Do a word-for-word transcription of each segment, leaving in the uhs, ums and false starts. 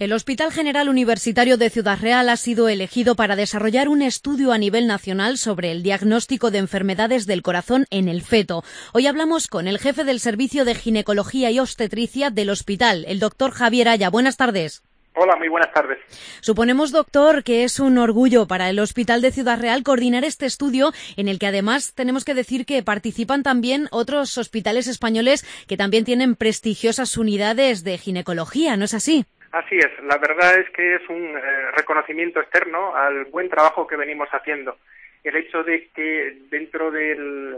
El Hospital General Universitario de Ciudad Real ha sido elegido para desarrollar un estudio a nivel nacional sobre el diagnóstico de enfermedades del corazón en el feto. Hoy hablamos con el jefe del Servicio de Ginecología y Obstetricia del hospital, el doctor Javier Aya. Buenas tardes. Hola, muy buenas tardes. Suponemos, doctor, que es un orgullo para el Hospital de Ciudad Real coordinar este estudio en el que además tenemos que decir que participan también otros hospitales españoles que también tienen prestigiosas unidades de ginecología, ¿no es así? Así es, la verdad es que es un eh, reconocimiento externo al buen trabajo que venimos haciendo. El hecho de que dentro de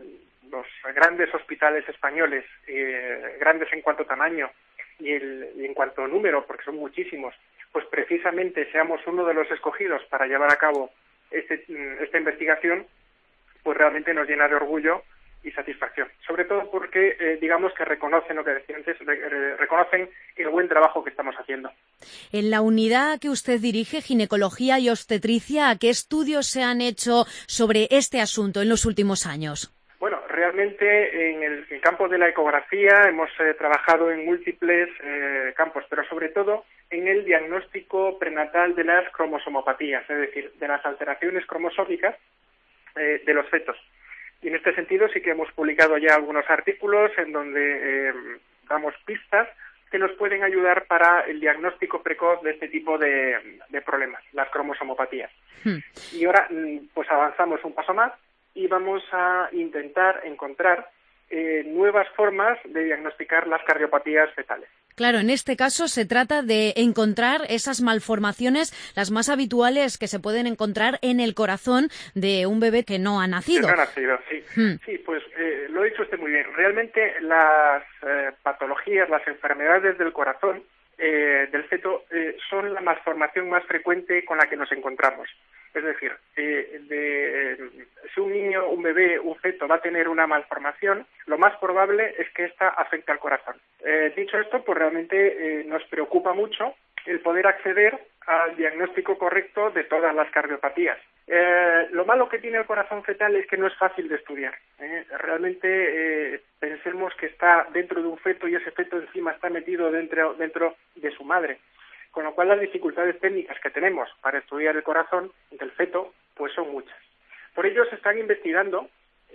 los grandes hospitales españoles, eh, grandes en cuanto a tamaño y, el, y en cuanto a número, porque son muchísimos, pues precisamente seamos uno de los escogidos para llevar a cabo este, esta investigación, pues realmente nos llena de orgullo y satisfacción, sobre todo porque eh, digamos que reconocen lo que decía antes, re, reconocen el buen trabajo que estamos haciendo. En la unidad que usted dirige, ginecología y obstetricia, ¿qué estudios se han hecho sobre este asunto en los últimos años? Bueno, realmente en el, el campo de la ecografía hemos eh, trabajado en múltiples eh, campos, pero sobre todo en el diagnóstico prenatal de las cromosomopatías, es decir, de las alteraciones cromosómicas eh, de los fetos. Y en este sentido sí que hemos publicado ya algunos artículos en donde eh, damos pistas que nos pueden ayudar para el diagnóstico precoz de este tipo de, de problemas, las cromosomopatías. Hmm. Y ahora pues avanzamos un paso más y vamos a intentar encontrar eh, nuevas formas de diagnosticar las cardiopatías fetales. Claro, en este caso se trata de encontrar esas malformaciones, las más habituales que se pueden encontrar en el corazón de un bebé que no ha nacido. Que no ha nacido, sí. Hmm. Sí, pues eh, lo ha dicho usted muy bien. Realmente las eh, patologías, las enfermedades del corazón, eh, del feto, eh, son la malformación más frecuente con la que nos encontramos. Es decir, eh, de, eh, si un niño, un bebé, un feto va a tener una malformación, lo más probable es que ésta afecte al corazón. Eh, dicho esto, pues realmente eh, nos preocupa mucho el poder acceder al diagnóstico correcto de todas las cardiopatías. Eh, lo malo que tiene el corazón fetal es que no es fácil de estudiar. ¿eh? Realmente eh, pensemos que está dentro de un feto y ese feto encima está metido dentro, dentro de su madre. Con lo cual las dificultades técnicas que tenemos para estudiar el corazón del feto pues son muchas. Por ello se están investigando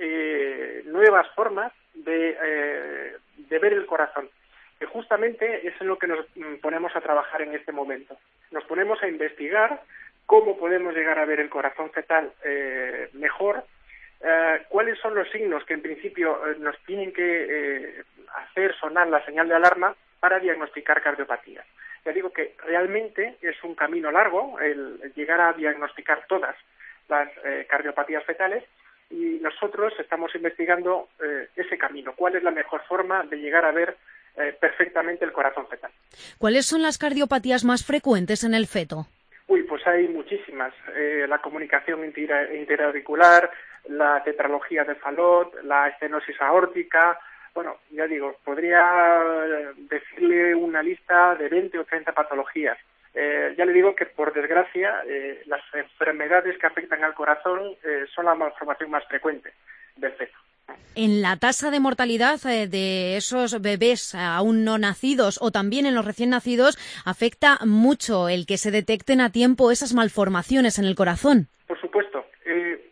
eh, nuevas formas de, eh, de ver el corazón, que justamente es en lo que nos ponemos a trabajar en este momento. Nos ponemos a investigar cómo podemos llegar a ver el corazón fetal eh, mejor, eh, cuáles son los signos que en principio eh, nos tienen que eh, hacer sonar la señal de alarma para diagnosticar cardiopatías. Ya digo que realmente es un camino largo el llegar a diagnosticar todas las eh, cardiopatías fetales y nosotros estamos investigando eh, ese camino. ¿Cuál es la mejor forma de llegar a ver eh, perfectamente el corazón fetal? ¿Cuáles son las cardiopatías más frecuentes en el feto? Uy, pues hay muchísimas. Eh, la comunicación interauricular, la tetralogía de Fallot, la estenosis aórtica. Bueno, ya digo, podría decirle una lista de veinte o treinta patologías. Eh, ya le digo que, por desgracia, eh, las enfermedades que afectan al corazón eh, son la malformación más frecuente del feto. En la tasa de mortalidad eh, de esos bebés aún no nacidos o también en los recién nacidos afecta mucho el que se detecten a tiempo esas malformaciones en el corazón. Por supuesto. Eh,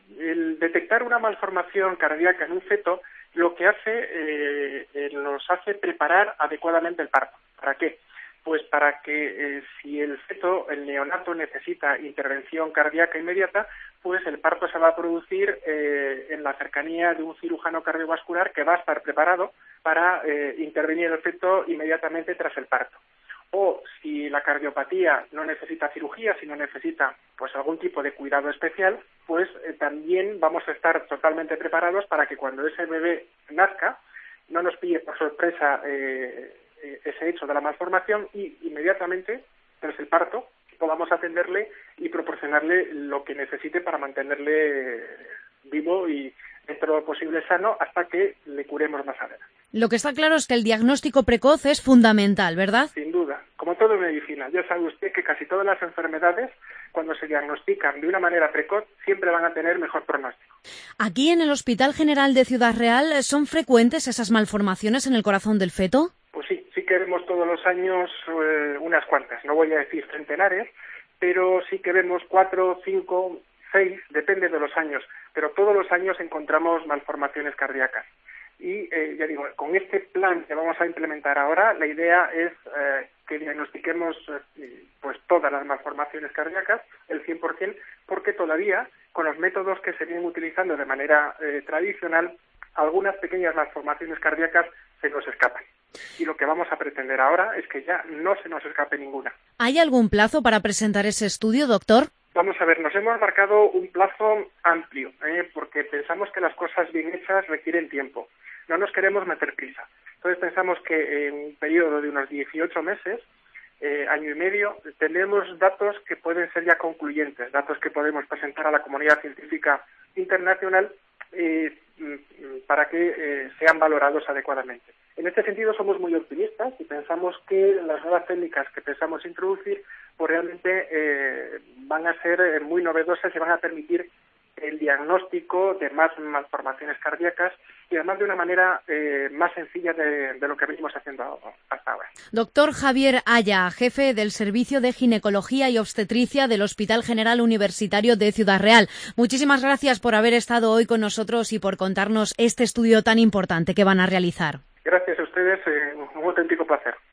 el detectar una malformación cardíaca en un feto lo que hace, eh, eh, nos hace preparar adecuadamente el parto. ¿Para qué? Pues para que eh, si el feto, el neonato, necesita intervención cardíaca inmediata, pues el parto se va a producir eh, en la cercanía de un cirujano cardiovascular que va a estar preparado para eh, intervenir el feto inmediatamente tras el parto. O si la cardiopatía no necesita cirugía, sino necesita pues algún tipo de cuidado especial, pues eh, también vamos a estar totalmente preparados para que cuando ese bebé nazca no nos pille por sorpresa eh, ese hecho de la malformación y inmediatamente tras el parto podamos atenderle y proporcionarle lo que necesite para mantenerle vivo y dentro de lo posible sano hasta que le curemos más adelante. Lo que está claro es que el diagnóstico precoz es fundamental, ¿verdad? Sin duda. Como todo en medicina, ya sabe usted que casi todas las enfermedades, cuando se diagnostican de una manera precoz, siempre van a tener mejor pronóstico. ¿Aquí en el Hospital General de Ciudad Real son frecuentes esas malformaciones en el corazón del feto? Pues sí, sí que vemos todos los años eh, unas cuantas, no voy a decir centenares, pero sí que vemos cuatro, cinco, seis, depende de los años, pero todos los años encontramos malformaciones cardíacas. Y eh, ya digo, con este plan que vamos a implementar ahora, la idea es eh, que diagnostiquemos eh, pues todas las malformaciones cardíacas, el cien por ciento, porque todavía con los métodos que se vienen utilizando de manera eh, tradicional, algunas pequeñas malformaciones cardíacas se nos escapan. Y lo que vamos a pretender ahora es que ya no se nos escape ninguna. ¿Hay algún plazo para presentar ese estudio, doctor? Vamos a ver, nos hemos marcado un plazo amplio, ¿eh? porque pensamos que las cosas bien hechas requieren tiempo. No nos queremos meter prisa. Entonces pensamos que en un periodo de unos dieciocho meses, eh, año y medio, tenemos datos que pueden ser ya concluyentes, datos que podemos presentar a la comunidad científica internacional eh, para que eh, sean valorados adecuadamente. En este sentido somos muy optimistas y pensamos que las nuevas técnicas que pensamos introducir pues realmente eh, van a ser eh, muy novedosas y van a permitir el diagnóstico de más malformaciones cardíacas y además de una manera eh, más sencilla de, de lo que venimos haciendo hasta ahora. Doctor Javier Aya, jefe del Servicio de Ginecología y Obstetricia del Hospital General Universitario de Ciudad Real. Muchísimas gracias por haber estado hoy con nosotros y por contarnos este estudio tan importante que van a realizar. Gracias a ustedes, eh, un auténtico placer.